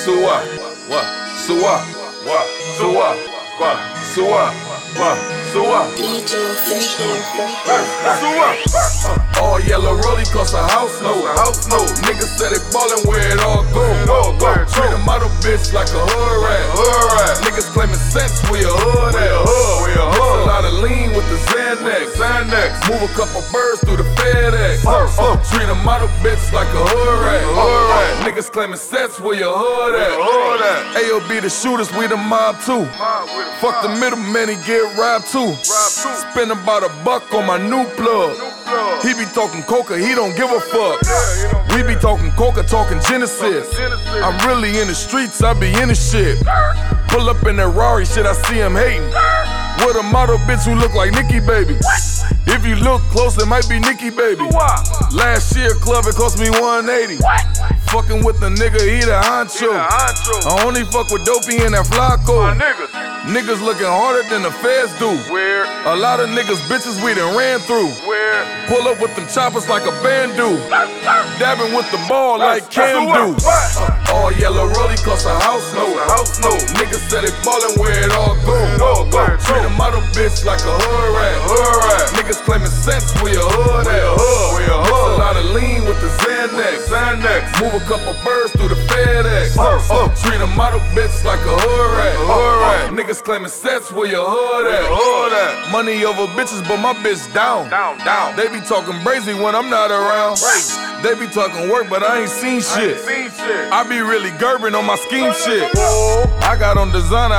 Suwa, what? Suwa, what? Suwa, what? Suwa, what? Suwa. All yellow rollie cost a house note. Niggas said they ballin' where it all go. Treat a model bitch like a hood rat. Niggas claimin' sense, we a hood at. A lot of lean with the Xanax. Move a couple birds through the FedEx. Treat a model bitch like a hood rat. Niggas claimin' sense, we a hood at. AOB the shooters, we the mob too. Fuck the middleman, he get robbed too. Spend about $1 on my new plug. He be talking coca, he don't give a fuck. We be talking coca, talking Genesis. I'm really in the streets, I be in the shit. Pull up in that Rari, shit, I see him hating. With a model bitch who look like Nicki Baby. If you look close, it might be Nicki Baby. Last year club, it cost me $180. Fucking with the nigga, he the honcho. I only fuck with Dopey and that Flacco. Niggas looking harder than the feds do. A lot of niggas bitches we done ran through. Pull up with them choppers like a band do. Dabbing with the ball like Cam do. All yellow rollie cost a house note. Niggas said they ballin' where it all go. Treat a model bitch like a hood rat. Niggas claimin' sense, we a hood at. A lot of lean with the Xanax. Move a couple birds through the FedEx. Treat a model bitch like a hood rat. Niggas claimin' sense, we a hood at. Money over bitches, but my bitch down. They be talking brazy when I'm not around. They be talking work, but I ain't seen shit. I be really gerbing on my scheme shit. I got on designer.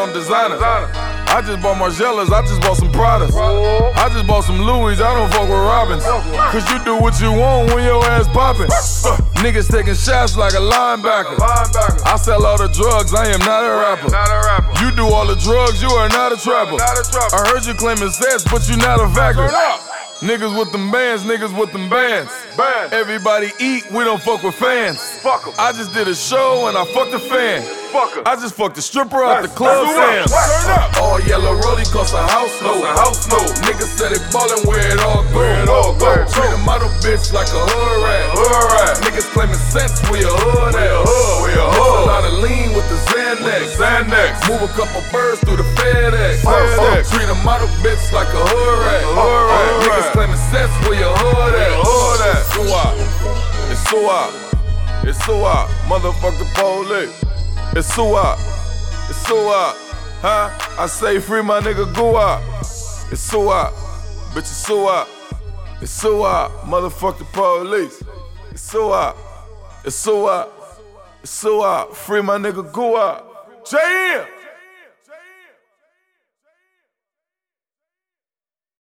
I just bought Margielas, I just bought some Pradas. I just bought some Louis, I don't fuck with Robins. Cause you do what you want when your ass poppin'. Niggas taking shots like a linebacker. I sell all the drugs, I am not a rapper. You do all the drugs, you are not a trapper. I heard you claiming sets, but you not a vacuum. Niggas with them bands, Everybody eat, we don't fuck with fans. I just did a show and I fucked a fan. I just fucked a stripper out the club, Sam. All yellow rollie cost a house note. Niggas said they ballin' where it all go. Treat a model bitch like a hood rat. Niggas claimin' sense, we a hood at. A lot of lean with the Xanax. Move a couple birds through the FedEx. Treat a model bitch like a hood rat. Niggas claimin' sense, we a hood at. It's Suwa, motherfuck the police. It's Suwa, huh? I say free my nigga Gua. It's Suwa, bitch, it's Suwa, motherfuck the police. It's Suwa, free my nigga Gua. JM.